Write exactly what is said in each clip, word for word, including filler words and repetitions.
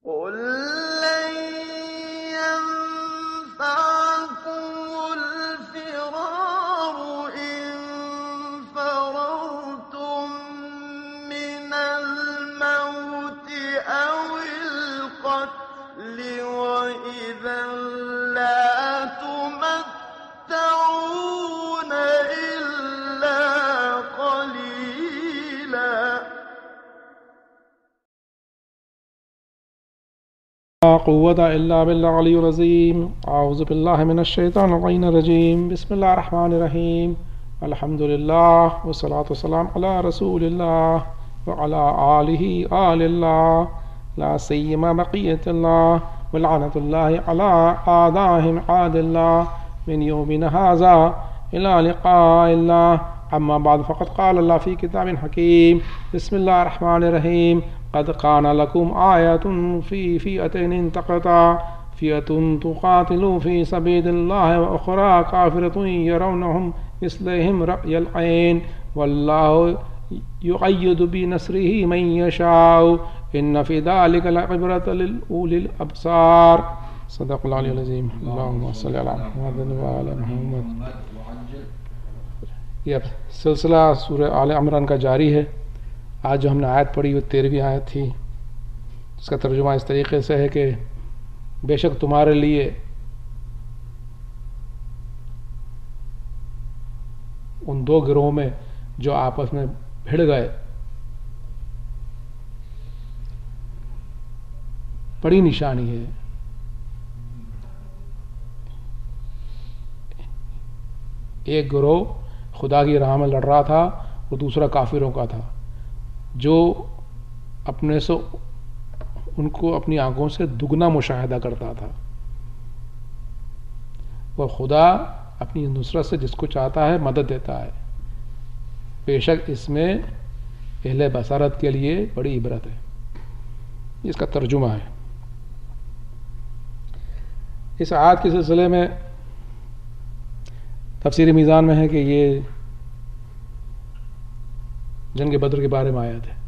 قل لن ينفعكم الفرار إن فررتم من الموت أو القتل وإذا لا تمتعون إلا قليلا. لا قوة إلا بالله العلي العظيم. أعوذ بالله من الشيطان اللعين الرجيم. بسم الله الرحمن الرحيم. الحمد لله والصلاة والسلام على رسول الله وعلى آله آل الله لا سيما بقية الله ولعنة الله على أعدائهم عاد الله من يومنا هذا إلى لقاء الله. أما بعد فقد قال الله في كتاب حكيم. بسم الله الرحمن الرحيم. قد كان لكم آية في فئتين التقتا فئة تقاتل في سبيل الله وأخرى كافرة يرونهم مثلهم رأي العين والله يؤيد بنصره من يشاء إن في ذلك لعبرة لأولي الأبصار. صدق الله العلي العظيم. اللهم صل على محمد وعلى محمد. یہ سلسلہ سورہ آل عمران کا جاری ہے. آج جو ہم نے آیت پڑھی وہ تیرہویں آیت تھی. اس کا ترجمہ اس طریقے سے ہے کہ بے شک تمہارے لیے ان دو گروہوں میں جو آپس میں بھڑ گئے بڑی نشانی ہے. ایک گروہ خدا کی راہ میں لڑ رہا تھا اور دوسرا کافروں کا تھا جو اپنے سے ان کو اپنی آنکھوں سے دگنا مشاہدہ کرتا تھا. اور خدا اپنی نصرت سے جس کو چاہتا ہے مدد دیتا ہے. بے شک اس میں اہل بصارت کے لیے بڑی عبرت ہے. اس کا ترجمہ ہے. اس آیت کے سلسلے میں تفسیر میزان میں ہے کہ یہ جنگ بدر کے بارے میں آیت ہے.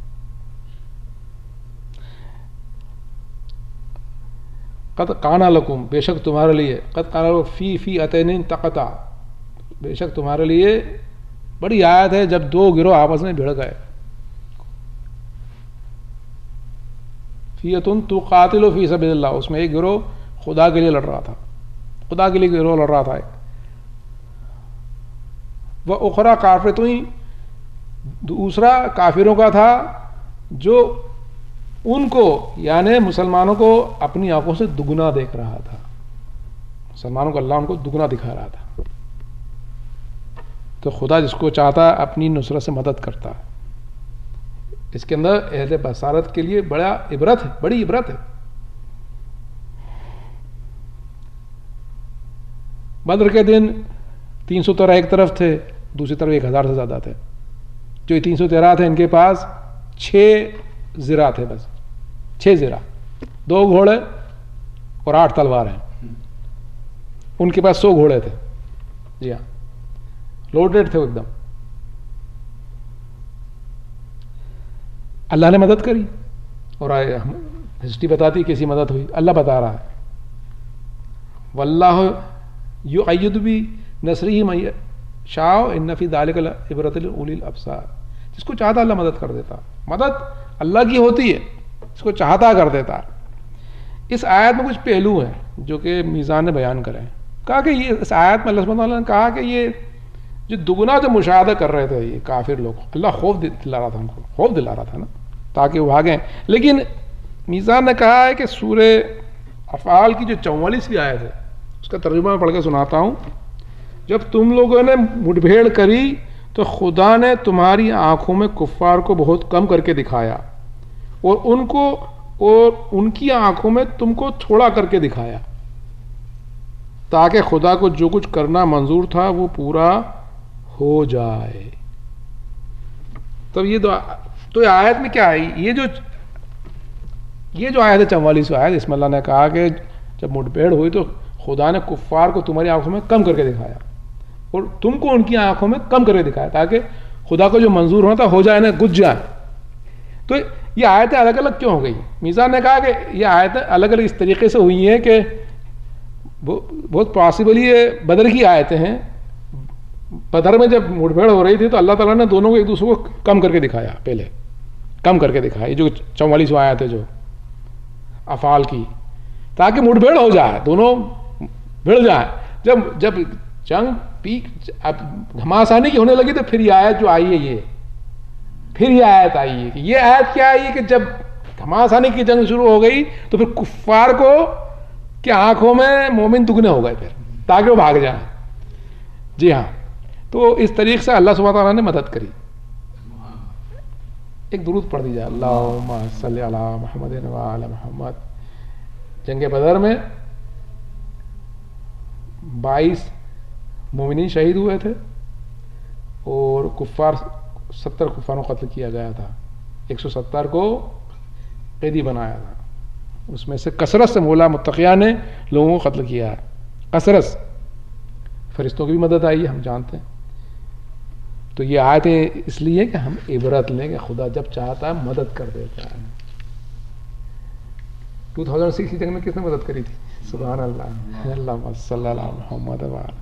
قد کان لکم بے شک تمہارے لیے قد کان لکم فی فی اتین تقطع بے شک تمہارے لیے بڑی آیت ہے جب دو گروہ آپس میں بھڑ گئے. فیۃ تقاتل فی سبیل اللہ اس میں ایک گروہ خدا کے لیے لڑ رہا تھا خدا کے لیے گروہ لڑ رہا تھا. وہ اخرى کافرتیں دوسرا کافروں کا تھا جو ان کو یعنی مسلمانوں کو اپنی آنکھوں سے دگنا دیکھ رہا تھا. مسلمانوں کو اللہ ان کو دگنا دکھا رہا تھا. تو خدا جس کو چاہتا ہے اپنی نصرت سے مدد کرتا ہے. اس کے اندر اہل بصارت کے لیے بڑا عبرت ہے بڑی عبرت ہے. بدر کے دن تین سو تیرہ ایک طرف تھے دوسری طرف ایک ہزار سے زیادہ تھے. جو تین سو تیرہ تھے ان کے پاس چھ زرہ تھے بس چھ زرہ دو گھوڑے اور آٹھ تلوار ہیں. ان کے پاس سو گھوڑے تھے. جی ہاں لوڈڈ تھے ایک دم. اللہ نے مدد کری اور ہسٹری بتاتی کیسی مدد ہوئی. اللہ بتا رہا ہے واللہ یؤید بھی نصرہ من یشاء ان فی ذلک لعبرۃ لأولی الابصار. جس کو چاہتا اللہ مدد کر دیتا. مدد اللہ کی ہوتی ہے اس کو چاہتا کر دیتا. اس آیت میں کچھ پہلو ہیں جو کہ میزان نے بیان کرے ہیں. کہا کہ یہ اس آیت میں اللہ سبحانہ وتعالیٰ نے کہا کہ یہ جو دگنا جو مشاہدہ کر رہے تھے یہ کافر لوگ اللہ خوف دلا رہا تھا ان کو خوف دلا رہا تھا نا تاکہ وہ بھاگیں. لیکن میزان نے کہا ہے کہ سورہ افعال کی جو چوالیسویں آیت ہے اس کا ترجمہ میں پڑھ کے سناتا ہوں. جب تم لوگوں نے مٹبھیڑ کری تو خدا نے تمہاری آنکھوں میں کفار کو بہت کم کر کے دکھایا اور ان کو اور ان کی آنکھوں میں تم کو تھوڑا کر کے دکھایا تاکہ خدا کو جو کچھ کرنا منظور تھا وہ پورا ہو جائے. تب یہ دو تو یہ آیت میں کیا ہے یہ جو یہ جو آیت ہے چوالیس آیت اس میں اللہ نے کہا کہ جب مٹبھیڑ ہوئی تو خدا نے کفار کو تمہاری آنکھوں میں کم کر کے دکھایا اور تم کو ان کی آنکھوں میں کم کر کے دکھایا تاکہ خدا کو جو منظور ہونا تھا ہو جائے نہ گج جائے. تو یہ آیتیں الگ الگ کیوں ہو گئی؟ میزان نے کہا کہ یہ آیتیں الگ الگ اس طریقے سے ہوئی ہیں کہ بہت پاسبلی یہ بدر کی آیتیں ہیں. بدر میں جب مٹ بھیڑ ہو رہی تھی تو اللہ تعالیٰ نے دونوں کو ایک دوسرے کو کم کر کے دکھایا، پہلے کم کر کے دکھایا، یہ جو چوالیسواں آیت ہے جو افعال کی، تاکہ مٹ بھیڑ ہو جائے، دونوں بھڑ جائیں. جب جب جنگ پیک اب گھماسانی کی ہونے لگی تو پھر یہ آیت جو آئی ہے یہ پھر یہ آیت آئی ہے کہ یہ آیت کیا آئی ہے کہ جب گھماسانی کی جنگ شروع ہو گئی تو پھر کفار کو کہ آنکھوں میں مومن دگنے ہو گئے پھر تاکہ وہ بھاگ جائیں. جی ہاں، تو اس طریقے سے اللہ سبحانہ تعالیٰ نے مدد کری. ایک درود پڑھ دیجیے، اللہم صلی علی محمد و علی محمد. جنگ بدر میں بائیس مومنین شہید ہوئے تھے اور کفار ستر کفاروں کو قتل کیا گیا تھا، ایک سو ستر کو قیدی بنایا تھا. اس میں سے کثرت سے مولا متقیہ نے لوگوں کو قتل کیا ہے، کثرت. فرشتوں کی بھی مدد آئی ہے ہم جانتے ہیں. تو یہ آیتیں اس لیے کہ ہم عبرت لیں کہ خدا جب چاہتا ہے مدد کر دیتا ہے. دو ہزار سکس کی جنگ میں کس نے مدد کری تھی؟ سبحان اللہ، اللہم صلی علی محمد و علی.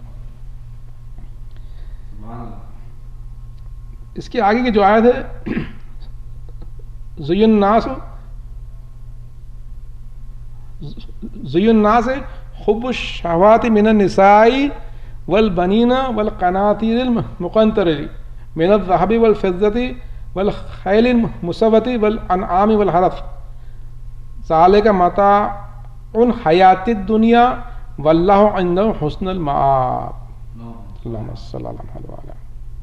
اس کے آگے کی جو آیت ہے زین الناس زین الناس حب الشہوات من النساء والبنین والقناطیر المقنطرة من الذهب والفضة والخیل المسومة والانعام والحرث ذلك متاع الحیاۃ الدنیا واللہ عنده حسن المآب. اللہم صلی اللہ علیہ وسلم.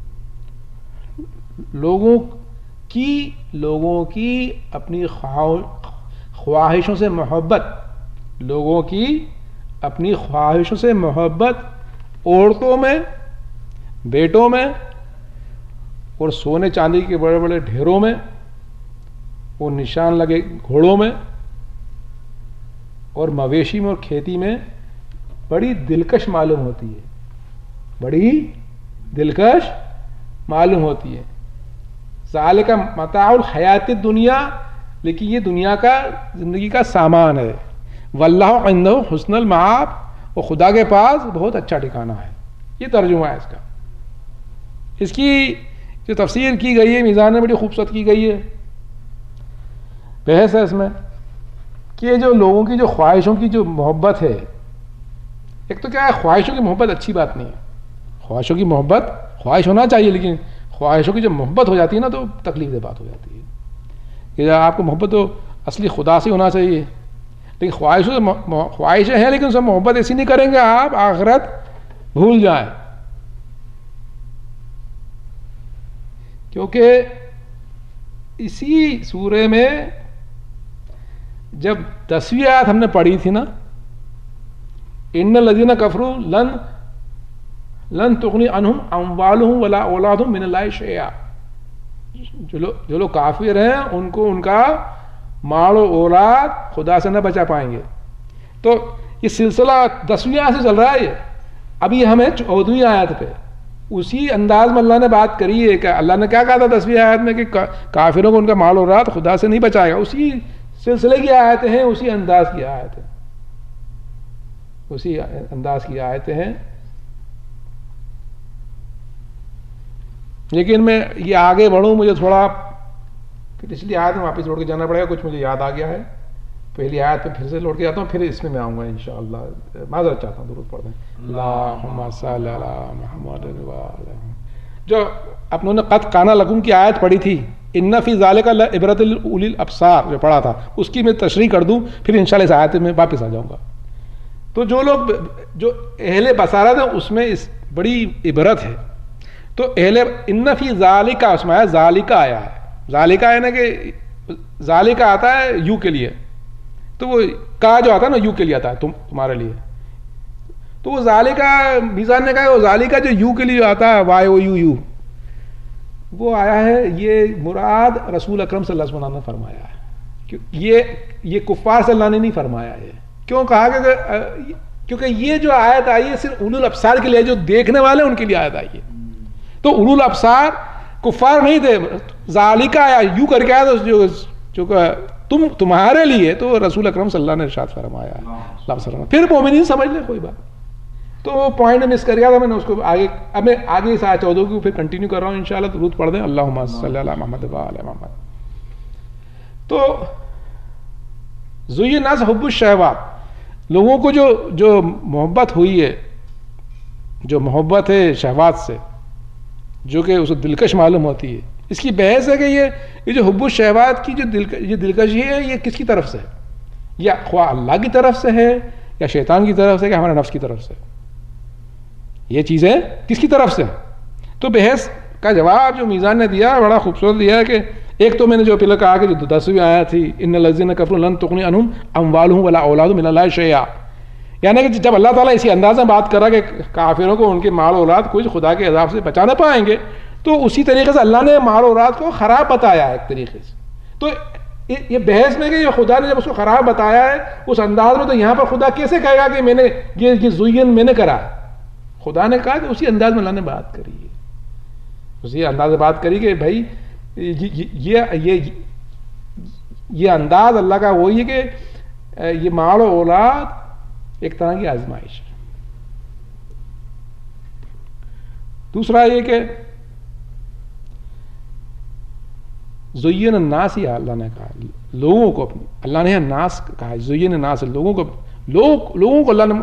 لوگوں کی لوگوں کی اپنی خواہشوں سے محبت لوگوں کی اپنی خواہشوں سے محبت عورتوں میں، بیٹوں میں اور سونے چاندی کے بڑے بڑے ڈھیروں میں اور نشان لگے گھوڑوں میں اور مویشی میں اور کھیتی میں بڑی دلکش معلوم ہوتی ہے، بڑی دلکش معلوم ہوتی ہے. ذالک متاع الحیات الدنیا، لیکن یہ دنیا کا زندگی کا سامان ہے. واللہ عنده حسن المآب، اور خدا کے پاس بہت اچھا ٹھکانہ ہے. یہ ترجمہ ہے اس کا. اس کی جو تفسیر کی گئی ہے میزان میں بڑی خوبصورت کی گئی ہے. بحث ہے اس میں کہ جو لوگوں کی جو خواہشوں کی جو محبت ہے، ایک تو کیا ہے خواہشوں کی محبت اچھی بات نہیں ہے. خواہشوں کی محبت خواہش ہونا چاہیے، لیکن خواہشوں کی جو محبت ہو جاتی ہے نا تو تکلیف دہ بات ہو جاتی ہے. کہ آپ کو محبت تو اصلی خدا سے ہونا چاہیے، لیکن خواہشوں سے خواہشیں ہیں لیکن اس سے محبت ایسی نہیں کریں گے آپ آخرت بھول جائیں. کیونکہ اسی سورے میں جب دسویں آیت ہم نے پڑھی تھی نا، ان الذین کفروا لن لن تغنی عنہم اموالہم ولا اولادہم من اللہ شیئا. جو لوگ جو لوگ کافر ہیں ان کو ان کا مال و اولاد خدا سے نہ بچا پائیں گے. تو یہ سلسلہ دسویں آیت سے چل رہا ہے. یہ ابھی ہمیں چودھویں آیت پہ اسی انداز میں اللہ نے بات کری ہے کہ اللہ نے کیا کہا تھا دسویں آیت میں کہ کافروں کو ان کا مال و اولاد خدا سے نہیں بچائے گا. اسی سلسلے کی آیتیں ہیں، اسی انداز کی آیتیں اسی انداز کی آیتیں ہیں. لیکن میں یہ آگے بڑھوں، مجھے تھوڑا پچھلی آیت میں واپس لوٹ کے جانا پڑے گا. کچھ مجھے یاد آ گیا ہے، پہلی آیت پہ پھر سے لوٹ کے جاتا ہوں، پھر اس میں میں آؤں گا انشاءاللہ. معذرت چاہتا ہوں، درود پڑھ دیں. اللہم صلی علی محمد و علی. جو اپنوں نے قد کان لکم کی آیت پڑھی تھی، ان فی ذالک لعبرۃ لاولی الابصار، جو پڑھا تھا اس کی میں تشریح کر دوں، پھر انشاءاللہ اس آیت میں واپس آ جاؤں گا. تو جو لوگ جو اہل بصارت ہیں اس میں اس بڑی عبرت ہے. تو اہل ان فی ذالک اس میں آیا ذالک آیا ہے. ذالک ہے نا کہ ذالک آتا ہے یو کے لیے، تو وہ کا جو آتا ہے نا یو کے لیے آتا ہے تم تمہارے لیے. تو وہ ذالک میزان نے کہا وہ ذالک جو یو کے لیے آتا ہے وائی او یو یو، وہ آیا ہے یہ مراد رسول اکرم صلی اللہ علیہ وسلم نے فرمایا ہے. یہ یہ کفار صلی اللہ نے نہیں فرمایا ہے. کیوں کہا کہ کیونکہ یہ جو آیت آئی ہے صرف اولو الابصار کے لیے، جو دیکھنے والے ان کے لیے آیت آئی ہے. تو اولو الابصار کفار نہیں تھے. ذالک آیا یو کر کے آیا تو جو چونکہ تم تمہارے لیے تو رسول اکرم صلی اللہ نے ارشاد فرمایا ہے اللہ صلی اللہ پھر مومنین سمجھ لیں کوئی بات. تو وہ پوائنٹ مس کر گیا تھا میں نے اس کو آگے اب میں آگے اس آیت چودہ کو پھر کنٹینیو کر رہا ہوں انشاءاللہ. درود پڑھ دیں اللہم صلی علی محمد و علی محمد. تو زین الناس حب الشہوات, لوگوں کو جو جو محبت ہوئی ہے, جو محبت ہے شہوات سے, جو کہ اسے دلکش معلوم ہوتی ہے, اس کی بحث ہے کہ یہ یہ جو حب الشہوات کی جو دل یہ دلکشی ہے یہ کس کی طرف سے ہے, یا خواہ اللہ کی طرف سے ہے یا شیطان کی طرف سے یا ہمارے نفس کی طرف سے, یہ چیزیں کس کی طرف سے. تو بحث کا جواب جو میزان نے دیا بڑا خوبصورت دیا ہے کہ ایک تو میں نے جو پہلے کہا کہ جو دسویں آیا تھی ان الذین کفروا لن تغنی عنہم اموالہم ولا اولادہم من اللہ شیئا, یعنی کہ جب اللہ تعالیٰ اسی انداز میں بات کر رہا کہ کافروں کو ان کے مال اولاد کچھ خدا کے عذاب سے بچا نہ پائیں گے, تو اسی طریقے سے اللہ نے مال اولاد کو خراب بتایا ہے ایک طریقے سے. تو یہ بحث میں کہ یہ خدا نے جب اس کو خراب بتایا ہے اس انداز میں, تو یہاں پر خدا کیسے کہے گا کہ میں نے یہ زین میں نے کرا. خدا نے کہا کہ اسی انداز میں اللہ نے بات کری ہے, اسی انداز میں بات کری کہ بھائی یہ یہ یہ انداز اللہ کا وہی ہے کہ یہ مال و اولاد ایک طرح کی آزمائش ہے. دوسرا یہ کہ زین الناس, ہی اللہ نے کہا لوگوں کو, اپنی اللہ نے ناس کہا زین الناس, لوگوں کو لوگ لوگوں کو اللہ نے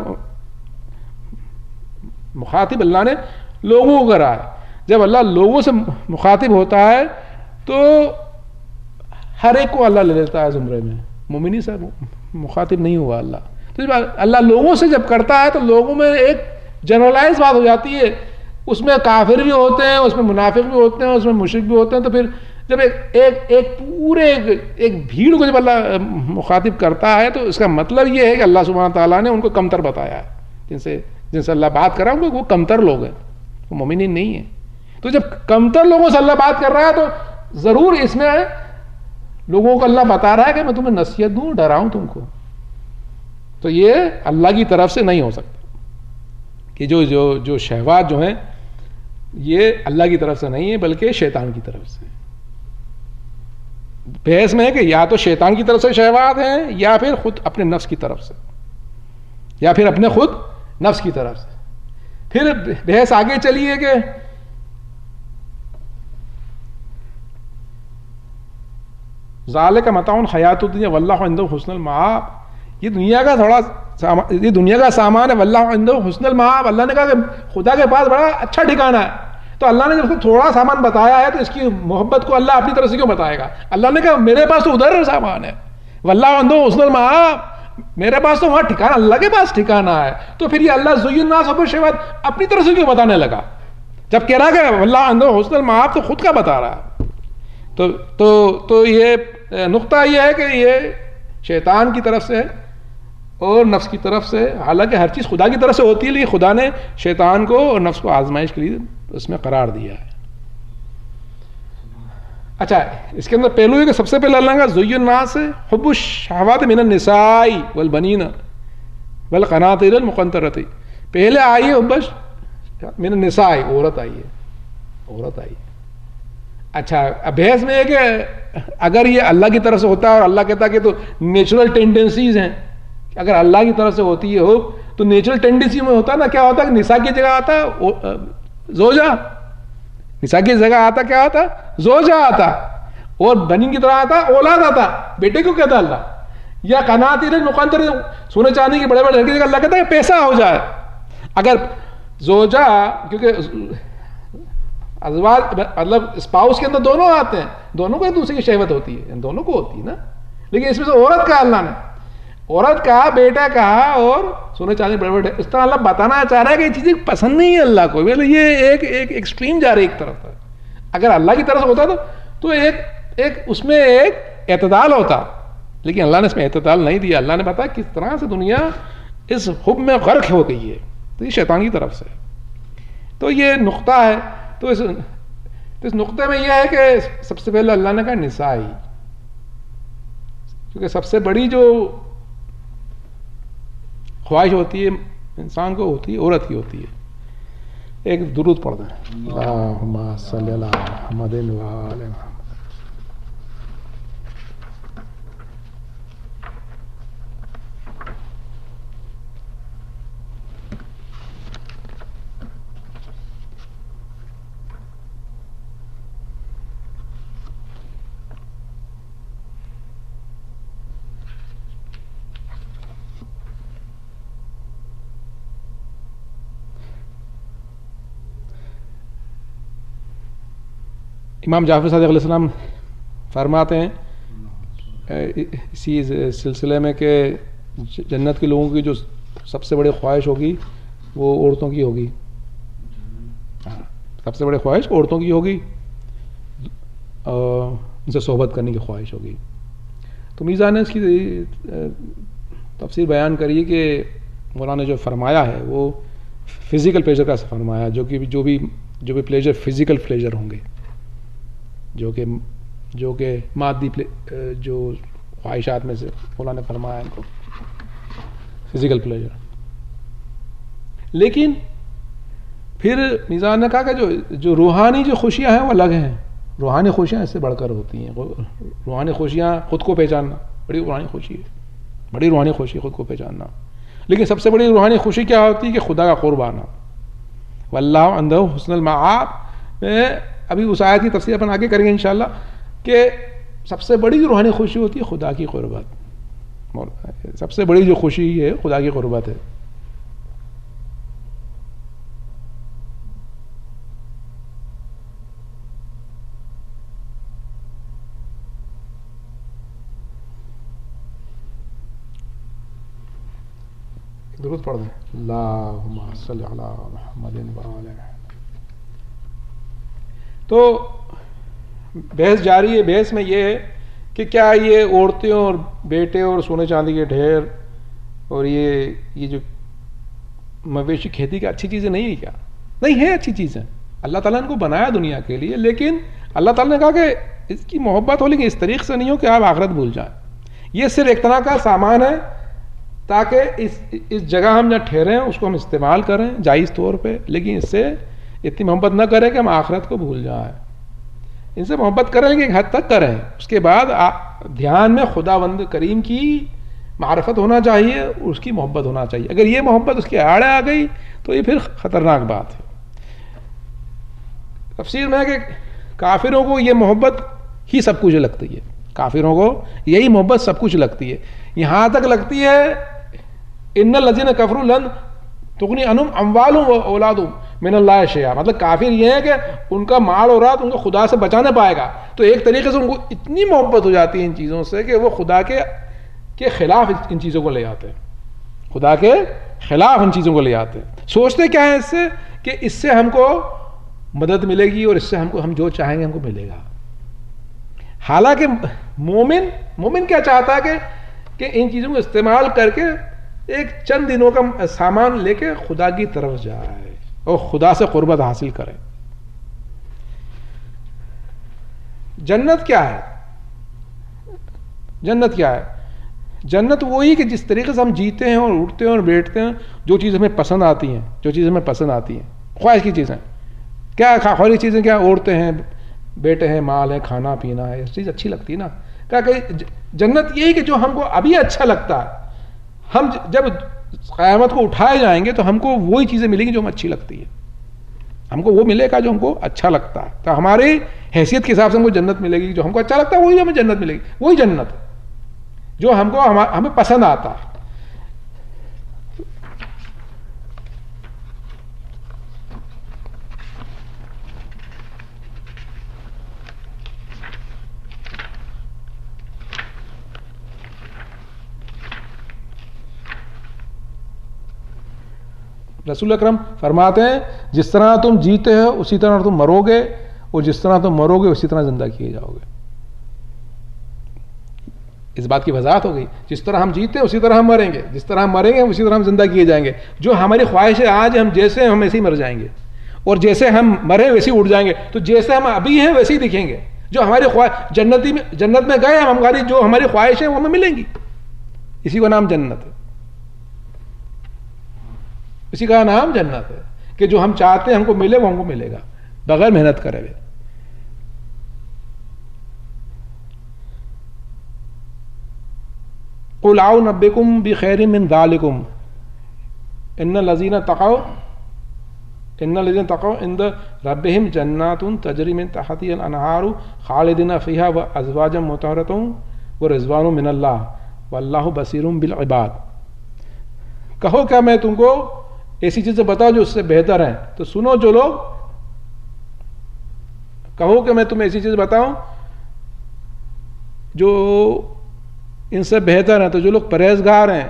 مخاطب اللہ نے لوگوں کو کرا ہے. جب اللہ لوگوں سے مخاطب ہوتا ہے تو ہر ایک کو اللہ لے لیتا ہے زمرے میں, مومنی سے مخاطب نہیں ہوا اللہ. تو جب اللہ لوگوں سے جب کرتا ہے تو لوگوں میں ایک جنرلائز بات ہو جاتی ہے, اس میں کافر بھی ہوتے ہیں, اس میں منافق بھی ہوتے ہیں, اس میں مشرک بھی ہوتے ہیں. تو پھر جب ایک ایک ایک پورے ایک بھیڑ کو جب اللہ مخاطب کرتا ہے تو اس کا مطلب یہ ہے کہ اللہ سبحانہ تعالیٰ نے ان کو کمتر بتایا ہے, جن سے جن سے اللہ بات کر رہا ہے وہ کمتر لوگ ہیں, وہ مومنین نہیں ہیں. تو جب کمتر لوگوں سے اللہ بات کر رہا ہے تو ضرور اس میں لوگوں کو اللہ بتا رہا ہے کہ میں تمہیں نصیحت دوں, ڈراؤں تم کو. تو یہ اللہ کی طرف سے نہیں ہو سکتا کہ جو جو جو شہوات جو ہیں یہ اللہ کی طرف سے نہیں ہے بلکہ شیطان کی طرف سے. بحث میں ہے کہ یا تو شیطان کی طرف سے شہوات ہیں یا پھر خود اپنے نفس کی طرف سے, یا پھر اپنے خود نفس کی طرف سے. پھر بحث آگے چلیے کہ ذالک متاع الحیات الدنیا واللہ عنده حسن المآب, یہ دنیا کا تھوڑا یہ دنیا کا سامان ہے. واللہ عنده حسن المآب, اللہ نے کہا کہ خدا کے پاس بڑا اچھا ٹھکانہ ہے. تو اللہ نے جب اس کو تھوڑا سامان بتایا ہے تو اس کی محبت کو اللہ اپنی طرف سے کیوں بتائے گا. اللہ نے کہا میرے پاس تو ادھر سامان ہے, واللہ عنده حسن المآب, میرے پاس تو وہاں ٹھکانہ, اللہ کے پاس ٹھکانہ ہے. تو پھر یہ اللہ زین الناس حب الشہوات اپنی طرف سے کیوں بتانے لگا, جب کہہ رہا کہ واللہ عنده حسن المآب تو خود کا بتا رہا ہے. تو تو تو یہ نقطہ یہ ہے کہ یہ شیطان کی طرف سے ہے اور نفس کی طرف سے, حالانکہ ہر چیز خدا کی طرف سے ہوتی ہے لیکن خدا نے شیطان کو اور نفس کو آزمائش کے لیے اس میں قرار دیا ہے. اچھا, اس کے اندر پہلو ہے کہ سب سے پہلے اللہ کا زین الناس حب الشہوات من النساء والبنین والقناطیر المقنطرۃ, پہلے آئی حب من النساء, عورت آئی ہے, عورت آئی. اچھا, اب بحث میں ہے کہ اگر یہ اللہ کی طرف سے ہوتا ہے اور اللہ کہتا ہے کہ تو نیچرل ٹینڈنسیز ہیں, اگر اللہ کی طرف سے ہوتی ہے ہو تو نیچرل ٹینڈنسی میں ہوتا نا, کیا ہوتا کہ نساء کی جگہ آتا زوجہ, نساء کی جگہ آتا کیا آتا زوجہ آتا, اور بنین کی طرح آتا اولاد آتا. بیٹے کو کہتا اللہ, یا قناطیر المقنطرۃ, سونے چاندی کی بڑے بڑے لڑکی, اللہ کہتا ہے پیسہ ہو جائے. اگر زوجہ, کیونکہ ازواج مطلب اسپاؤس کے اندر دونوں آتے ہیں, دونوں کو ایک دوسرے کی شہوت ہوتی ہے, دونوں کو ہوتی ہے نا, لیکن اس میں سے عورت کا اللہ نے عورت کہا, بیٹا کہا, اور سونے چاندی بڑے بڑے, اس طرح اللہ بتانا چاہ رہا ہے کہ یہ چیزیں پسند نہیں ہے اللہ کو. یہ ایک ایک ایکسٹریم جا رہی ہے ایک طرف ہے. اگر اللہ کی طرف سے ہوتا تو تو ایک ایک اس میں ایک اعتدال ہوتا, لیکن اللہ نے اس میں اعتدال نہیں دیا. اللہ نے بتایا کس طرح سے دنیا اس حب میں غرق ہو گئی ہے, تو یہ شیطان کی طرف سے. تو یہ نقطہ ہے. تو اس تو اس نقطے میں یہ ہے کہ سب سے پہلے اللہ نے کہا نساء, کیونکہ سب سے بڑی جو خواہش ہوتی ہے انسان کو ہوتی ہے عورت ہی ہوتی ہے. ایک درود پڑھ دیں, اللہم صلی علی محمد و آل محمد. امام جعفر صادق علیہ السلام فرماتے ہیں اسی سلسلے میں کہ جنت کے لوگوں کی جو سب سے بڑی خواہش ہوگی وہ عورتوں کی ہوگی. سب سے بڑی خواہش عورتوں کی ہوگی، ان سے صحبت کرنے کی خواہش ہوگی. تو میزان نے اس کی تفسیر بیان کری کہ مولانا جو فرمایا ہے وہ فزیکل پلیجر کا فرمایا، جو کہ جو بھی جو بھی پلیجر فزیکل پلیجر ہوں گے، جو کہ جو کہ مادی جو خواہشات میں سے مولانا نے فرمایا ان کو فزیکل پلیجر. لیکن پھر میزان نے کہا کہ جو جو روحانی جو خوشیاں ہیں وہ الگ ہیں. روحانی خوشیاں اس سے بڑھ کر ہوتی ہیں. روحانی خوشیاں خود کو پہچاننا بڑی روحانی خوشی ہے، بڑی روحانی خوشی خود کو پہچاننا. لیکن سب سے بڑی روحانی خوشی کیا ہوتی ہے کہ خدا کا قرب آنا. واللہ عنده حسن المآب. میں ابھی اس آیت کی تفسیر اپن آگے کریں گے انشاءاللہ کہ سب سے بڑی جو روحانی خوشی ہوتی ہے خدا کی قربت. سب سے بڑی جو خوشی ہے خدا کی قربت ہے. درود پڑھ دیں. اللہم صلی علی محمد وعلی. تو بحث جاری ہے. بحث میں یہ ہے کہ کیا یہ عورتیں اور بیٹے اور سونے چاندی کے ڈھیر اور یہ یہ جو مویشی کھیتی کی اچھی چیزیں نہیں ہے کیا؟ نہیں ہے، اچھی چیزیں. اللہ تعالیٰ نے ان کو بنایا دنیا کے لیے، لیکن اللہ تعالیٰ نے کہا کہ اس کی محبت ہو لیکن اس طریقے سے نہیں ہو کہ آپ آخرت بھول جائیں. یہ صرف ایک طرح کا سامان ہے تاکہ اس اس جگہ ہم جہاں ٹھہرے ہیں اس کو ہم استعمال کریں جائز طور پہ، لیکن اس سے اتنی محبت نہ کریں کہ ہم آخرت کو بھول جائیں. ان سے محبت کریں کہ ایک حد تک کریں، اس کے بعد دھیان میں خداوند کریم کی معرفت ہونا چاہیے، اس کی محبت ہونا چاہیے. اگر یہ محبت اس کے آڑے آ گئی تو یہ پھر خطرناک بات ہے. تفسیر میں ہے کہ کافروں کو یہ محبت ہی سب کچھ لگتی ہے. کافروں کو یہی محبت سب کچھ لگتی ہے، یہاں تک لگتی ہے ان الذین کفروا لن تغنی عنہم اموالہم و اولادہم من اللہ شیئا. مطلب کافر یہ ہے کہ ان کا مال اور اولاد ان کو خدا سے بچا نہ پائے گا. تو ایک طریقے سے ان کو اتنی محبت ہو جاتی ہے ان چیزوں سے کہ وہ خدا کے کے خلاف ان چیزوں کو لے آتے ہیں، خدا کے خلاف ان چیزوں کو لے آتے ہیں. سوچتے کیا ہے اس سے کہ اس سے ہم کو مدد ملے گی اور اس سے ہم کو ہم جو چاہیں گے ہم کو ملے گا. حالانکہ مومن مومن کیا چاہتا ہے کہ کہ ان چیزوں کو استعمال کر کے ایک چند دنوں کا سامان لے کے خدا کی طرف جائے اور خدا سے قربت حاصل کرے. جنت کیا ہے؟ جنت کیا ہے؟ جنت وہی کہ جس طریقے سے ہم جیتے ہیں اور اٹھتے ہیں اور بیٹھتے ہیں، جو چیز ہمیں پسند آتی ہیں، جو چیز ہمیں پسند آتی ہیں، خواہش کی چیزیں. کیا خواہش چیزیں کیا؟ عورتیں ہیں، بیٹے ہیں، مال ہے، کھانا پینا ہے، یہ چیز اچھی لگتی ہے نا. کیا کہ جنت یہی کہ جو ہم کو ابھی اچھا لگتا ہے، ہم جب قیامت کو اٹھائے جائیں گے تو ہم کو وہی چیزیں ملیں گی جو ہمیں اچھی لگتی ہے. ہم کو وہ ملے گا جو ہم کو اچھا لگتا ہے. تو ہماری حیثیت کے حساب سے ہم کو جنت ملے گی. جو ہم کو اچھا لگتا ہے وہی ہمیں جنت ملے گی. وہی جنت جو ہم کو ہمیں پسند آتا ہے. رسول اکرم فرماتے ہیں جس طرح تم جیتے ہو اسی طرح تم مرو گے، اور جس طرح تم مرو گے اسی طرح زندہ کیے جاؤ گے. اس بات کی وضاحت ہو گئی. جس طرح ہم جیتے ہیں اسی طرح ہم مریں گے، جس طرح ہم مریں گے اسی طرح ہم زندہ کیے جائیں گے. جو ہماری خواہش ہے آج ہم جیسے ہیں ہم ایسے ہی مر جائیں گے، اور جیسے ہم مرے ویسے ہی اٹھ جائیں گے. تو جیسے ہم ابھی ہیں ویسے ہی دکھیں گے. جو ہماری خواہش جنتی میں جنت میں گئے ہم، ہماری جو ہماری خواہش ہے وہ ہمیں ملیں گی. اسی کا نام جنت ہے. اسی کا نام جنت ہے کہ جو ہم چاہتے ہیں ہم کو ملے وہ ہم کو ملے گا بغیر محنت کرے ہوئے. قل اعنبئکم بخیر من ذالکم ان الذین تقوا ان الذین تقوا عند ربہم جنات تجری من تحتها الانہار خالدین فیہا وازواج مطہرۃ ورضوان من اللہ واللہ بصیر بالعباد. کہو کیا میں تم کو ایسی چیزیں بتاؤ جو اس سے بہتر ہیں؟ تو سنو جو لوگ کہو کہ میں تمہیں ایسی چیز بتاؤں جو ان سے بہتر ہیں. تو جو لوگ پرہیزگار ہیں,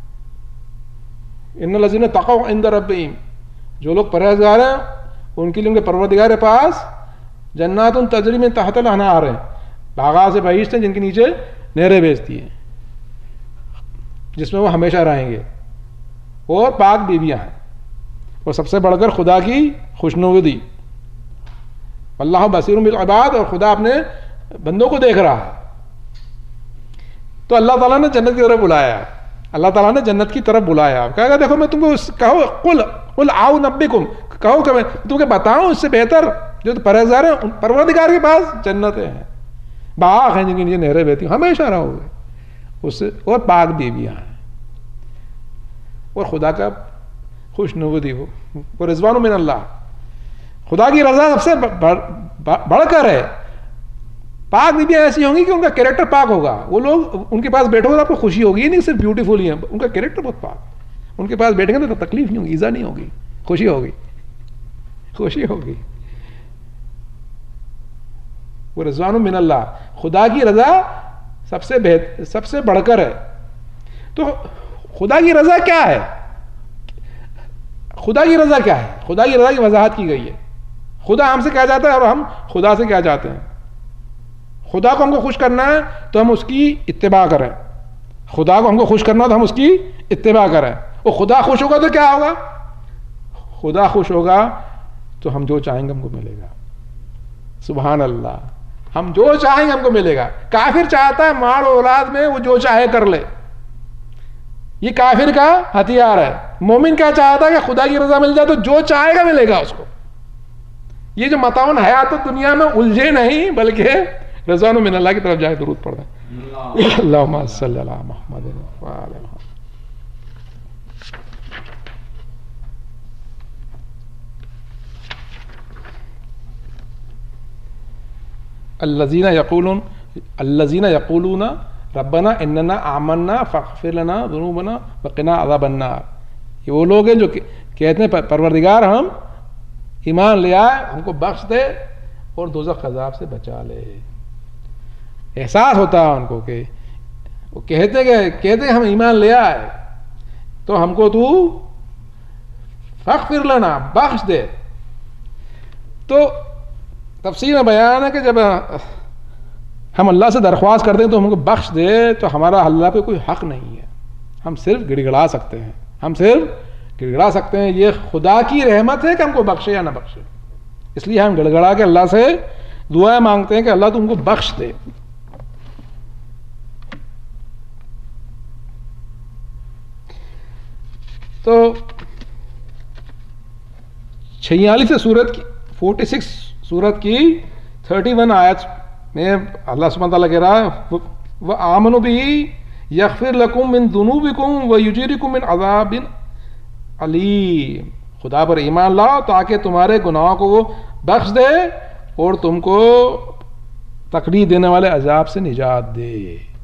ان الذین تقوا عند ربہم, جو لوگ پرہیزگار ہیں ان کے لیے ان کے پروردگار کے پاس جنات تجری من تحت الانہار ہیں, باغات سے بہشت ہیں جن کے نیچے نہریں بہتی ہیں, جس میں وہ ہمیشہ رہیں گے, اور پاک بیویاں ہیں, اور سب سے بڑھ کر خدا کی خوشنودی. اللہ بصیر بالعباد, اور خدا اپنے بندوں کو دیکھ رہا ہے. تو اللہ تعالیٰ نے جنت کی طرف بلایا, اللہ تعالیٰ نے جنت کی طرف بلایا, کہا کہ دیکھو میں تم کو کہو قل قل آؤ نبئکم, کہو کہ میں تم کو بتاؤں اس سے بہتر جو پرہیزگار ہیں پروردگار کے پاس جنتیں ہیں, باغ ہیں جن کے نیچے نہریں بہتی ہیں, ہمیشہ رہو گے اس سے, اور پاک بیویاں ہیں, اور خدا کا خوش نودی ہو, وہ رضوان من اللہ, خدا کی رضا سب سے بڑھ کر ہے. پاک بیویاں ایسی ہوں گی کہ ان کا کیریکٹر پاک ہوگا, وہ لوگ ان کے پاس بیٹھو گے تو آپ کو خوشی ہوگی, نہیں صرف بیوٹیفل ہی ہیں, ان کا کیریکٹر بہت پاک, ان کے پاس بیٹھیں گے تو تکلیف نہیں ہوگی, ایزا نہیں ہوگی, خوشی ہوگی, خوشی ہوگی. وہ رضوان من اللہ, خدا کی رضا سب سے بہتر سب سے بڑھ کر ہے. تو خدا کی رضا کیا ہے, خدا کی رضا کیا ہے, خدا کی رضا کی وضاحت کی گئی ہے. خدا ہم سے کیا چاہتا ہے اور ہم خدا سے کیا چاہتے ہیں. خدا کو ہم کو خوش کرنا ہے تو ہم اس کی اتباع کریں, خدا کو ہم کو خوش کرنا ہے تو ہم اس کی اتباع کریں. اور خدا خوش ہوگا تو کیا ہوگا, خدا خوش ہوگا تو ہم جو چاہیں گے ہم کو ملے گا. سبحان اللہ, ہم جو چاہیں گے ہم کو ملے گا. کافر چاہتا ہے مال و اولاد میں وہ جو چاہے کر لے, یہ کافر کا ہتھیار ہے. مومن کیا چاہتا ہے کہ خدا کی رضا مل جائے تو جو چاہے گا ملے گا اس کو. یہ جو متاعن حیات دنیا میں الجھے نہیں بلکہ رضوان من اللہ کی طرف جائے. درود پڑھ دیں, اللہم صلی علی محمد وعلی محمد. الذین یقولون الذین یقولون ربنا اننا آمنا فاغفر لنا ذنوبنا وقنا عذاب النار. یہ وہ لوگ ہیں جو کہتے ہیں پروردگار ہم ایمان لے آئے, ہم کو بخش دے اور دوزخ عذاب سے بچا لے. احساس ہوتا ہے ان کو کہ وہ کہتے کہ کہتے ہم ایمان لے آئے تو ہم کو تو فاغفر لنا, بخش دے. تو تفسیر میں بیان ہے کہ جب ہم اللہ سے درخواست کرتے ہیں تو ہم کو بخش دے تو ہمارا اللہ پہ کوئی حق نہیں ہے, ہم صرف گڑ گڑا سکتے ہیں, ہم صرف گڑ گڑا سکتے ہیں. یہ خدا کی رحمت ہے کہ ہم کو بخشے یا نہ بخشے, اس لیے ہم گڑ گڑا کے اللہ سے دعائیں مانگتے ہیں کہ اللہ تم کو بخش دے. تو چھیالیس سورت کی فورٹی سکس سورت کی تھرٹی ون آیت میں اللہ سبحانہ تعالیٰ کہہ رہا ہے وَآمَنُوا بِهِ يَغْفِرْ لَكُم مِّن ذُنُوبِكُمْ وَيُجِرْكُم مِّنْ عَذَابٍ علیم. خدا پر ایمان لاؤ تاکہ تمہارے گناہوں کو وہ بخش دے اور تم کو تکلیف دینے والے عذاب سے نجات دے.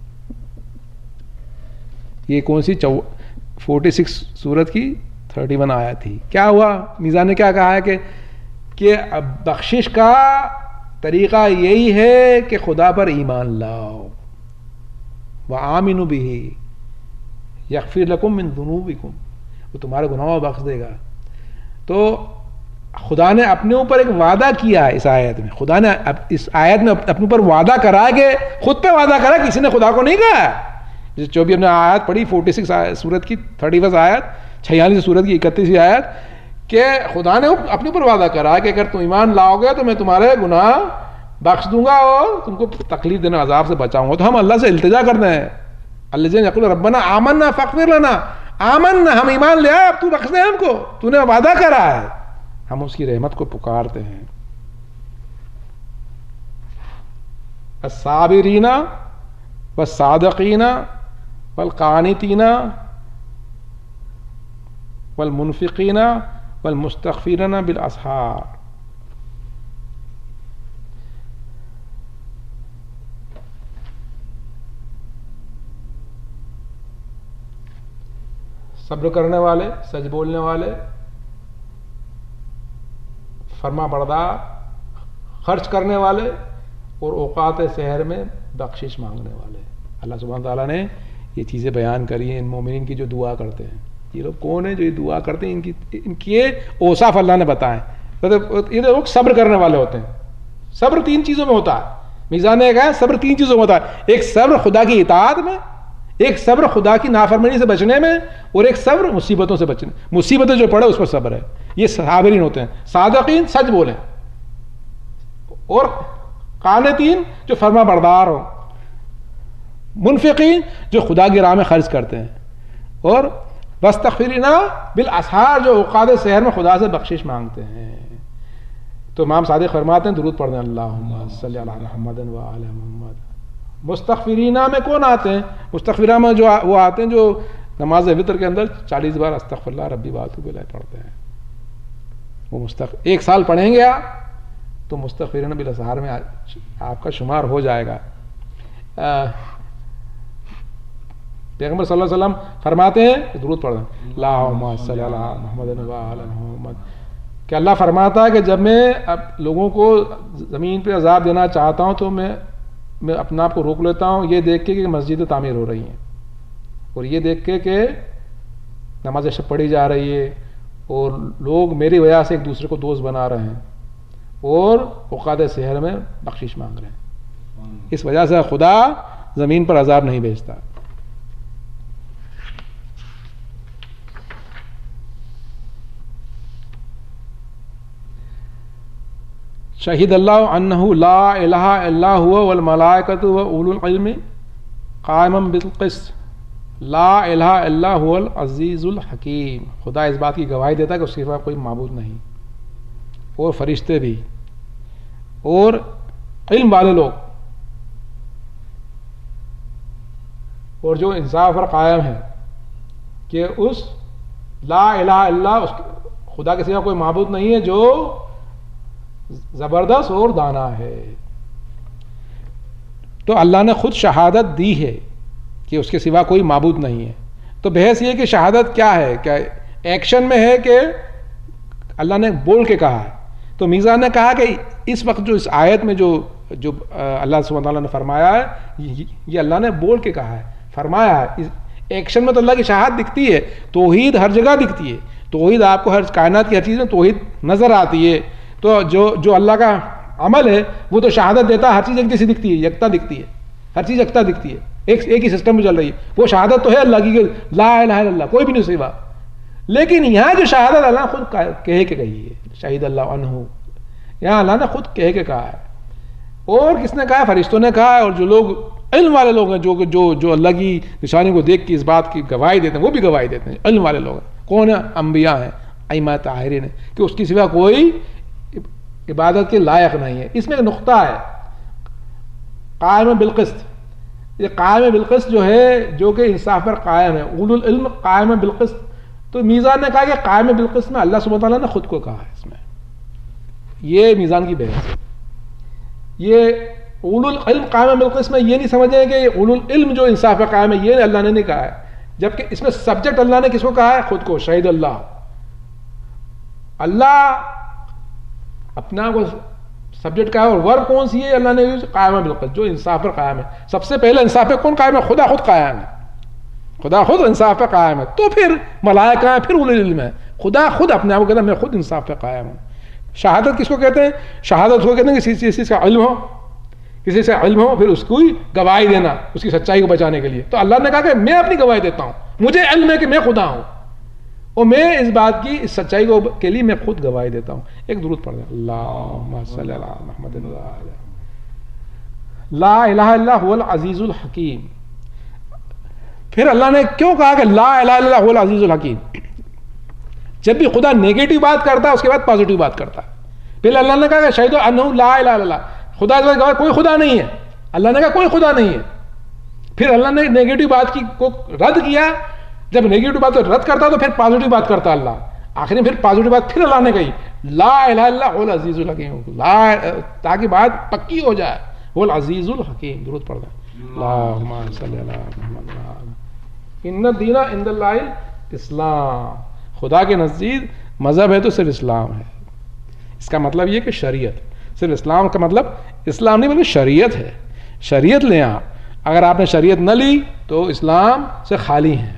یہ کون سی چو فورٹی سکس سورت کی تھرٹی ون آیت تھی. کیا ہوا, میزان نے کیا کہا ہے کہ کہ بخشش کا طریقہ یہی ہے کہ خدا پر ایمان لاؤ. وَآمِنُوا بِهِ يَغْفِرْ لَكُم مِّن ذُنُوبِكُم, وہ تمہارے گناہوں بخش دے گا. تو خدا نے اپنے اوپر ایک وعدہ کیا ہے اس آیت میں, خدا نے اس آیت میں اپنے اوپر وعدہ کرا ہے کہ خود پہ وعدہ کرا, کسی نے خدا کو نہیں کہا. جو بھی ہم نے آیت پڑھی فورٹی سکس سورت کی تھرٹی فسٹ آیت, چھیالیس سورت کی اکتیسویں آیت, کہ خدا نے اپنے اوپر وعدہ کرا کہ اگر تم ایمان لاؤ گے تو میں تمہارے گناہ بخش دوں گا اور تم کو تکلیف دینے عذاب سے بچاؤں گا. تو ہم اللہ سے التجا کرتے ہیں, الذین یقولون ربنا آمنا فاغفر لنا, آمنا ہم ایمان لے آئے اب تو بخش دے ہم کو, تو نے وعدہ کرا ہے, ہم اس کی رحمت کو پکارتے ہیں. الصابرین والصادقین والقانتین والمنفقین والمستغفرین بالاسحار. صبر کرنے والے, سچ بولنے والے, فرما بردار, خرچ کرنے والے اور اوقات سحر میں بخشش مانگنے والے. اللہ سبحانہ تعالیٰ نے یہ چیزیں بیان کری ہیں ان مومنین کی جو دعا کرتے ہیں. یہ لوگ کون ہیں جو یہ دعا کرتے ہیں؟ ان کی ان کی اوصاف اللہ نے بتائے. یہ لوگ صبر کرنے والے ہوتے ہیں. صبر تین چیزوں میں ہوتا ہے. میزان نے کہا صبر تین چیزوں میں ہوتا ہے. ایک صبر خدا کی اطاعت میں, ایک صبر خدا کی نافرمانی سے بچنے میں, اور ایک صبر مصیبتوں سے بچنے. مصیبتیں جو پڑے اس پر صبر ہے. یہ صابرین ہوتے ہیں. صادقین سچ بولیں, اور قانتین جو فرما بردار ہو, منفقین جو خدا کی راہ میں خرچ کرتے ہیں, اور واستغفرنا بالاسحار جو اوقات سحر میں خدا سے بخشش مانگتے ہیں. تو امام صادق فرماتے ہیں درود پڑھتے ہیں اللہم صلی علی محمد و علی محمد. مستغفرینہ میں کون آتے ہیں؟ مستغفرہ میں جو وہ آتے ہیں جو نماز وتر کے اندر چالیس بار استغفر اللہ ربی واتوب الیہ پڑھتے ہیں. وہ مستغ ایک سال پڑھیں گے آپ تو مستغفرین بالاسحار میں آپ کا شمار ہو جائے گا. پیغمبر صلی اللہ علیہ وسلم فرماتے ہیں درود پڑھیں اللہم صلی علی محمد و علی محمد, کہ اللہ فرماتا ہے کہ جب میں اب لوگوں کو زمین پہ عذاب دینا چاہتا ہوں تو میں میں اپنا آپ کو روک لیتا ہوں یہ دیکھ کے کہ مسجدیں تعمیر ہو رہی ہیں, اور یہ دیکھ کے کہ نماز شب پڑھی جا رہی ہے, اور لوگ میری وجہ سے ایک دوسرے کو دوست بنا رہے ہیں, اور اوقات سحر میں بخشش مانگ رہے ہیں. اس وجہ سے خدا زمین پر عذاب نہیں بھیجتا. شہید اللہ انہ لا الہ الا هو والملائکۃ واولو العلم قائما بالقسط لا الہ الا هو العزیز الحکیم. خدا اس بات کی گواہی دیتا ہے کہ اس کے سوا کوئی معبود نہیں, اور فرشتے بھی, اور علم والے لوگ, اور جو انصاف پر قائم ہے کہ اس لا الہ الا اس خدا کے سوا کوئی معبود نہیں ہے جو زبردست اور دانا ہے. تو اللہ نے خود شہادت دی ہے کہ اس کے سوا کوئی معبود نہیں ہے. تو بحث یہ کہ شہادت کیا ہے, کیا ایکشن میں ہے کہ اللہ نے بول کے کہا ہے. تو میزان نے کہا کہ اس وقت جو اس آیت میں جو جو اللہ سبحانہ تعالیٰ نے فرمایا ہے یہ اللہ نے بول کے کہا ہے, فرمایا ہے. ایکشن میں تو اللہ کی شہادت دکھتی ہے, توحید ہر جگہ دکھتی ہے. توحید آپ کو ہر کائنات کی ہر چیز میں توحید نظر آتی ہے. تو جو جو اللہ کا عمل ہے وہ تو شہادت دیتا ہے, ہر چیز ایک جیسی دکھتی ہے, یکتا دکھتی ہے, ہر چیز یکتا دکھتی ہے, ایک ایک ہی سسٹم میں چل رہی ہے. وہ شہادت تو ہے اللہ کی کہ لا الہ الا اللہ کوئی بھی نہیں سوا. لیکن یہاں جو شہادت اللہ خود کہہ کے کہی ہے, شہید اللہ عنہ, یہاں اللہ نے خود کہہ کے کہا ہے. اور کس نے کہا ہے؟ فرشتوں نے کہا ہے. اور جو لوگ علم والے لوگ ہیں جو جو جو اللہ کی نشانی کو دیکھ کے اس بات کی گواہی دیتے ہیں وہ بھی گواہی دیتے ہیں. علم والے لوگ ہیں. کون ہیں؟ انبیاء ہیں, ائمہ طاہرین ہیں, کہ اس کی سوا کوئی عبادت کے لائق نہیں ہے. اس میں ایک نقطہ ہے قائم بالقسط. یہ قائم بالقسط جو ہے جو کہ انصاف پر قائم ہے, اولو العلم قائم بالقسط. تو میزان نے کہا کہ قائم بالقسط میں اللہ سبحانہ تعالیٰ نے خود کو کہا ہے. اس میں یہ میزان کی بحث ہے. یہ اولو العلم قائم بالقسط میں یہ نہیں سمجھیں کہ اولو العلم جو انصاف پر قائم ہے یہ اللہ نے نہیں کہا ہے, جبکہ اس میں سبجیکٹ اللہ نے کس کو کہا ہے؟ خود کو. شہید اللہ, اللہ اپنا کو سبجیکٹ کا ہے, اور ورب کون سی ہے؟ اللہ نے قائم بالقسط جو انصاف پر قائم ہے. سب سے پہلے انصاف پہ کون قائم ہے؟ خدا خود قائم ہے. خدا خود انصاف پہ قائم ہے. تو پھر ملائکہ ہیں, پھر اولو العلم ہے. خدا خود اپنے آپ کو کہتا ہے میں خود انصاف پہ قائم ہوں. شہادت کس کو کہتے ہیں؟ شہادت کو کہتے ہیں کہ کسی چیز کا علم ہو, کسی سے علم ہو, پھر اس کو گواہی دینا اس کی سچائی کو بچانے کے لیے. تو اللہ نے کہا کہ میں اپنی گواہی دیتا ہوں, مجھے علم ہے کہ میں خدا ہوں, اور میں اس بات کی اس سچائی کو کے لیے میں خود گواہی دیتا ہوں. ایک درود پڑھ دیں اللہم صلی علی محمد لا الہ الا هو العزیز الحکیم. پھر اللہ نے کیوں کہا کہ لا الہ الا هو العزیز الحکیم؟ جب بھی خدا نیگیٹو بات کرتا ہے اس کے بعد پازیٹو بات کرتا ہے. پہلے اللہ نے کہا کہ شہید انہ لا الہ الا اللہ, خدا اس بات کہا کوئی خدا نہیں ہے. اللہ نے کہا کوئی خدا نہیں ہے. پھر اللہ نے نیگیٹو بات کی کو رد کیا. جب نیگیٹو بات رد کرتا تو پھر پازیٹو بات کرتا اللہ. آخر میں پھر پازیٹو بات پھر اللہ نے کہی لا الہ الا هو العزیز الحکیم, لا تاکہ بات پکی ہو جائے. وہ العزیز الحکیم. درود پڑھ دیں اللہم صلی علی محمد ان الدین عند اللہ الاسلام. خدا کے نزدیک مذہب ہے تو صرف اسلام ہے. اس کا مطلب یہ کہ شریعت صرف اسلام کا مطلب اسلام نہیں بلکہ شریعت ہے. شریعت لیں آپ. اگر آپ نے شریعت نہ لی تو اسلام سے خالی ہیں.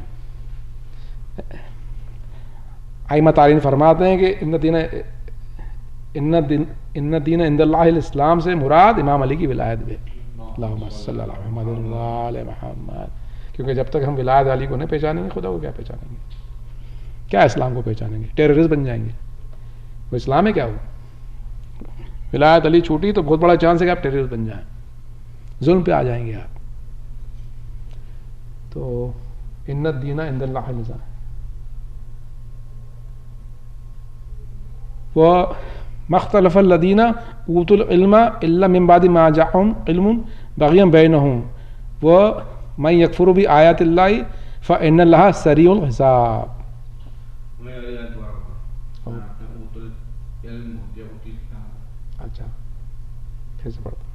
ائمہ تارین فرماتے ہیں کہ ان دین ان دین ان دین عند اللہ الاسلام سے مراد امام علی کی ولایت بھی. اللہم صلی اللہ محمد وعلی محمد. کیونکہ جب تک ہم ولایت علی کو نہیں پہچانیں گے خدا کو کیا پہچانیں گے؟ کیا اسلام کو پہچانیں گے؟ ٹیررسٹ بن جائیں گے. وہ اسلام ہے کیا؟ ہو ولایت علی چھوٹی تو بہت بڑا چانس ہے کہ آپ ٹیررسٹ بن جائیں, ظلم پہ آ جائیں گے آپ. تو ان الدین عند اللہ الاسلام. وَمَا اخْتَلَفَ الَّذِينَ أُوتُوا الْعِلْمَ إِلَّا مِن بَعْدِ مَا جَاءَهُمْ عِلْمٌ بَغْيًا بَيْنَهُمْ وَمَن يَكْفُرُ بِآيَاتِ اللَّهِ فَإِنَّ اللَّهَ سَرِيعُ الْحِسَابِ. اچھا پھر سے پڑھتا.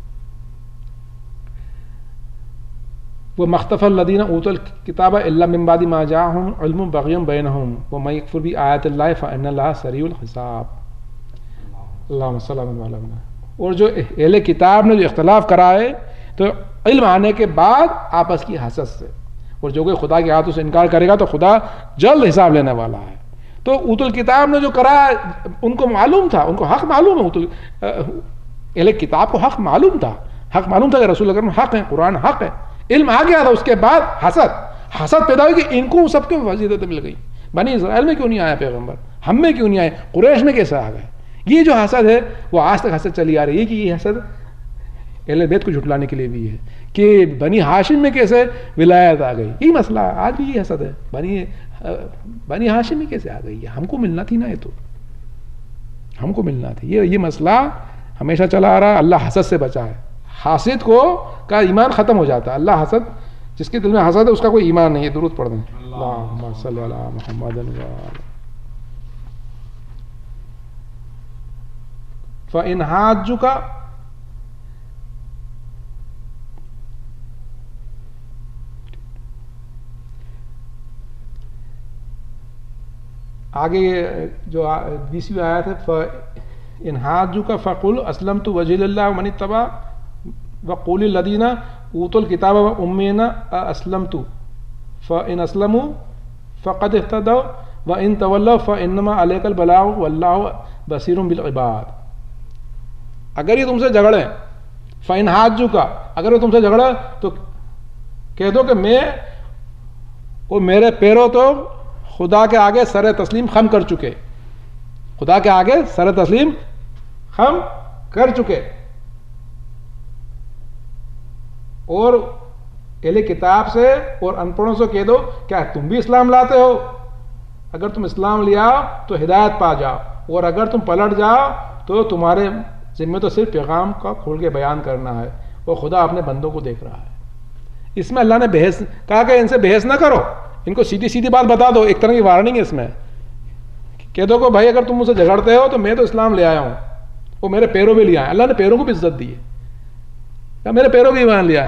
وَمَا اخْتَلَفَ الَّذِينَ أُوتُوا الْكِتَابَ إِلَّا مِن بَعْدِ مَا جَاءَهُمْ عِلْمٌ بَغْيًا بَيْنَهُمْ وَمَن يَكْفُرْ بِآيَاتِ اللَّهِ فَإِنَّ اللَّهَ سَرِيعُ الْحِسَابِ. اللہم صلی اللہ علیہ وسلم. اور جو اہل کتاب نے جو اختلاف کرا ہے تو علم آنے کے بعد آپس کی حسد سے, اور جو کوئی خدا کے ہاتھوں سے انکار کرے گا تو خدا جلد حساب لینے والا ہے. تو اوت الکتاب نے جو کرا ان کو معلوم تھا, ان کو حق معلوم ہے. اہل کتاب کو حق معلوم تھا, حق معلوم تھا کہ رسول اللہ حق ہے, قرآن حق ہے. علم آ گیا تھا, اس کے بعد حسد حسد پیدا ہوئی کہ ان کو سب کے فضیلتیں مل گئی. بنی اسرائیل میں کیوں نہیں آیا پیغمبر, ہم میں کیوں نہیں آئے, قریش میں کیسے آ گئے؟ یہ جو حسد ہے وہ آج تک حسد چلی آ رہی ہے کہ یہ حسد اہل بیت کو جھٹلانے کے لیے بھی ہے کہ بنی ہاشم میں کیسے ولایت آ گئی. یہی مسئلہ آج بھی یہ حسد ہے, بنی بنی ہاشم میں کیسے آ گئی, یہ ہم کو ملنا تھی نا, یہ تو ہم کو ملنا تھی. یہ یہ مسئلہ ہمیشہ چلا آ رہا ہے. اللہ حسد سے بچا ہے. حاسد کو کا ایمان ختم ہو جاتا ہے. اللہ حسد, جس کے دل میں حسد ہے اس کا کوئی ایمان نہیں ہے. درود پڑھ دیں. اللہم صلی علی محمد وعلی. فَإِنْ حَاجُّكَ آگے جو بیسویں آیت ہے فَإِنْ حَاجُّكَ فَقُلْ أَسْلَمْتُ وَجْهِيَ لِلَّهِ وَمَنِ اتَّبَعَنِي وَقُولِ الَّذِينَ أُوتُوا الْكِتَابَ وَأُمِّيُّونَ أَأَسْلَمْتُمْ فَإِنْ أَسْلَمُوا فَقَدِ اهْتَدَوْا وَإِنْ تَوَلَّوْا فَإِنَّمَا عَلَيْكَ الْبَلَاغُ وَاللَّهُ بَصِيرٌ بِالْعِبَادِ. اگر یہ تم سے جھگڑے, فَإِنْ حَاجُّكَ, اگر وہ تم سے جھگڑا تو کہہ دو کہ میں وہ میرے پیرو تو خدا کے آگے سر تسلیم خم کر چکے, خدا کے آگے سر تسلیم خم کر چکے. اور اہل کتاب سے اور ان پڑھوں سے کہہ دو کیا تم بھی اسلام لاتے ہو؟ اگر تم اسلام لیا تو ہدایت پا جاؤ, اور اگر تم پلٹ جاؤ تو تمہارے ذمہ تو صرف پیغام کا کھول کے بیان کرنا ہے, اور خدا اپنے بندوں کو دیکھ رہا ہے. اس میں اللہ نے بحث کہا کہ ان سے بحث نہ کرو, ان کو سیدھی سیدھی بات بتا دو. ایک طرح کی وارننگ ہے اس میں. کہہ دو کہ بھائی اگر تم مجھ سے جھگڑتے ہو تو میں تو اسلام لے آیا ہوں, وہ میرے پیروں بھی لے آئے. اللہ نے پیروں کو بھی عزت دی ہے, کیا میرے پیروں بھی ایمان لیا ہے.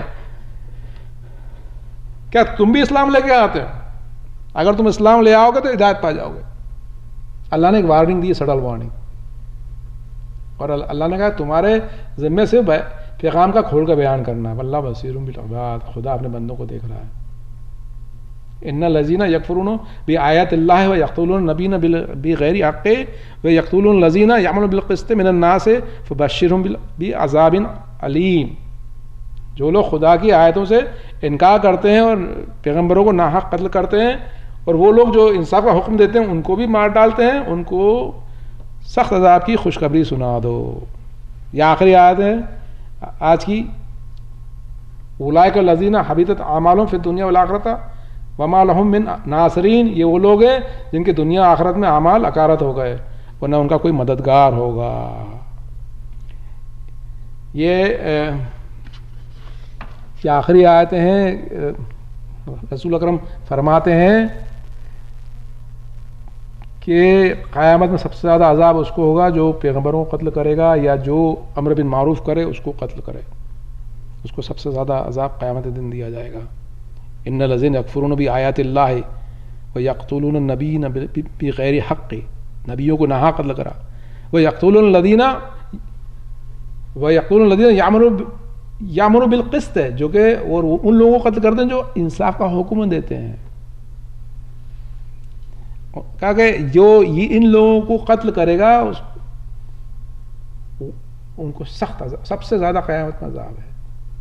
کیا تم بھی اسلام لے کے آتے ہو؟ اگر تم اسلام لے آؤ گے تو ہدایت پا جاؤ گے. اللہ نے ایک وارننگ دی, سڈل وارننگ. اور اللہ نے کہا تمہارے ذمے سے پیغام کا کھول کر بیان کرنا ہے. اللہ بصیر بالعباد, خدا اپنے بندوں کو دیکھ رہا ہے. ان الذین یکفرون بآیات اللہ ویقتلون النبیین بغیر حق ویقتلون الذین یعملون بالقسط من الناس فبشرهم بعذاب علیم. جو لوگ خدا کی آیتوں سے انکار کرتے ہیں اور پیغمبروں کو ناحق قتل کرتے ہیں, اور وہ لوگ جو انصاف کا حکم دیتے ہیں ان کو بھی مار ڈالتے ہیں, ان کو سخت عذاب کی خوشخبری سنا دو. یہ آخری آیت ہے آج کی. اولئک الذین حبطت اعمالهم فی الدنیا والآخرۃ وما لهم من ناصرین. یہ وہ لوگ ہیں جن کے دنیا آخرت میں اعمال اکارت ہو گئے اور نہ ان کا کوئی مددگار ہوگا. یہ یہ آخری آیتیں ہیں. رسول اکرم فرماتے ہیں کہ قیامت میں سب سے زیادہ عذاب اس کو ہوگا جو پیغمبروں کو قتل کرے گا یا جو امر بن معروف کرے اس کو قتل کرے, اس کو سب سے زیادہ عذاب قیامت دن دیا جائے گا. ان الذین یکفرون بآیات اللہ ویقتلون النبیین بغیر حق, نبیوں کو ناحق قتل کرا. ویقتلون الذین وَيَقْتُلُونَ الَّذِينَ يَأْمُرُونَ بِالْقِسْطِ ہے، جو کہ اور ان لوگوں کو قتل کرتے ہیں جو انصاف کا حکم دیتے ہیں. کہا کہ جو یہ ان لوگوں کو قتل کرے گا ان کو سخت سب سے زیادہ قیامت میں عذاب ہے.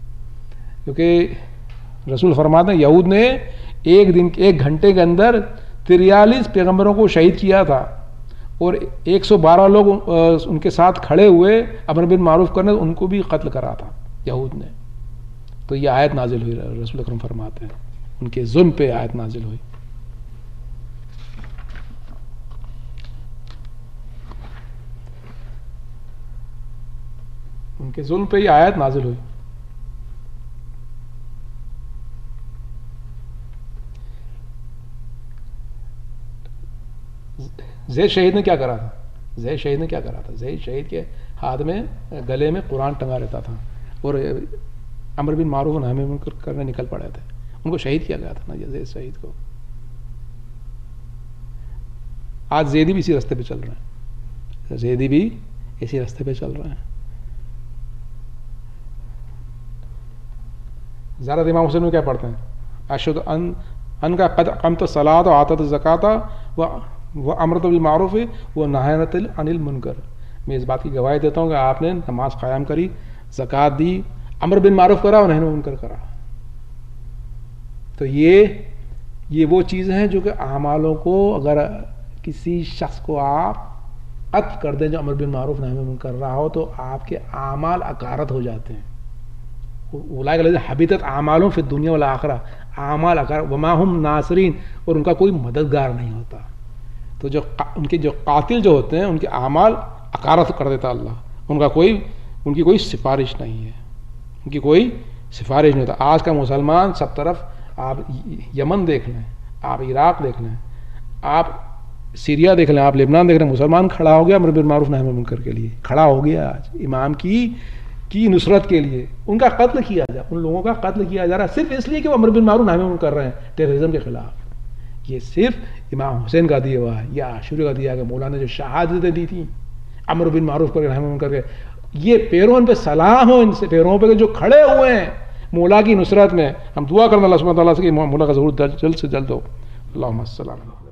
کیونکہ رسول فرماتے ہیں یہود نے ایک دن ایک گھنٹے کے اندر تریالیس پیغمبروں کو شہید کیا تھا، اور ایک سو بارہ لوگ ان کے ساتھ کھڑے ہوئے امر بن معروف کرنے، ان کو بھی قتل کرا تھا یہود نے. تو یہ آیت نازل ہوئی، رسول اکرم فرماتے ہیں ان کے ظلم پہ آیت نازل ہوئی. ان کے ظلم پہ یہ آیت نازل ہوئی. زید شہید نے کیا کرا تھا؟ زید شہید نے کیا کرا تھا؟ زید شہید کے ہاتھ میں گلے میں قرآن ٹنگا رہتا تھا، اور امر بن معروف نہی عن منکر کرنے نکل پڑے تھے. ان کو شہید کیا گیا تھا نا زید شہید کو. آج زیدی بھی اسی رستے پہ چل رہے ہیں، زیدی بھی اسی رستے پہ چل رہے ہیں. زیادہ امام حسین میں کیا پڑھتے ہیں؟ اشہد ان ان کا قد اقمت الصلاۃ وآتیت الزکاۃ وامرت بالمعروف ونہیت عن المنکر. میں اس بات کی گواہی دیتا ہوں کہ آپ نے نماز قائم کری، زکوٰۃ دی، امر بن معروف کرا اور نہی عن المنکر کرا. تو یہ یہ وہ چیزیں ہیں جو کہ اعمالوں کو اگر کسی شخص کو آپ قطع کر دیں جو امر بن معروف نہی عن المنکر کر رہا ہو تو آپ کے اعمال اکارت ہو جاتے ہیں. اولئک الذین حبطت اعمالهم فی الدنیا والآخرہ، اعمال اکارت وما هم ناصرین، اور ان کا کوئی مددگار نہیں ہوتا. تو جو ان کے جو قاتل جو ہوتے ہیں ان کے اعمال اکارت کر دیتا اللہ، ان کا کوئی ان کی کوئی سفارش نہیں ہے، ان کی کوئی سفارش نہیں ہوتا. آج کا مسلمان سب طرف، آپ یمن دیکھ لیں، آپ عراق دیکھ لیں، آپ سیریا دیکھ لیں، آپ لبنان دیکھ لیں، مسلمان کھڑا ہو گیا امر بالمعروف نہی عن المنکر کے لیے، کھڑا ہو گیا آج امام کی کی نصرت کے لیے. ان کا قتل کیا جا ان لوگوں کا قتل کیا جا رہا ہے صرف اس لیے کہ وہ امر بالمعروف نہی عن المنکر کر رہے ہیں ٹیررزم کے خلاف. یہ صرف امام حسین کا دیا ہوا ہے یا عاشوری کا دیا کہ مولانا جو شہادتیں دی تھیں امر بالمعروف کر کے نہی عن المنکر کر کے، یہ پیروں پہ سلام ہو، ان سے پیروں پہ جو کھڑے ہوئے ہیں مولا کی نصرت میں. ہم دعا کرنا اللہ سبحانہ تعالیٰ سے کہ مولا کا ضرور جلد سے جلد ہو. اللہم السلام.